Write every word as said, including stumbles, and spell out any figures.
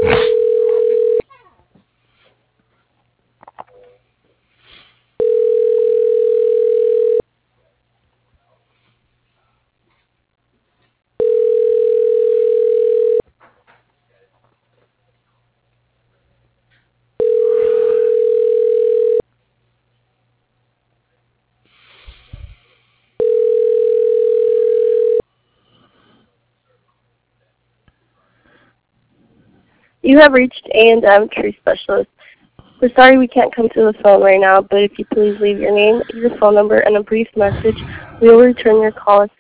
You have reached A and M Tree Specialist. We're sorry we can't come to the phone right now, but if you please leave your name, your phone number, and a brief message, we will return your call as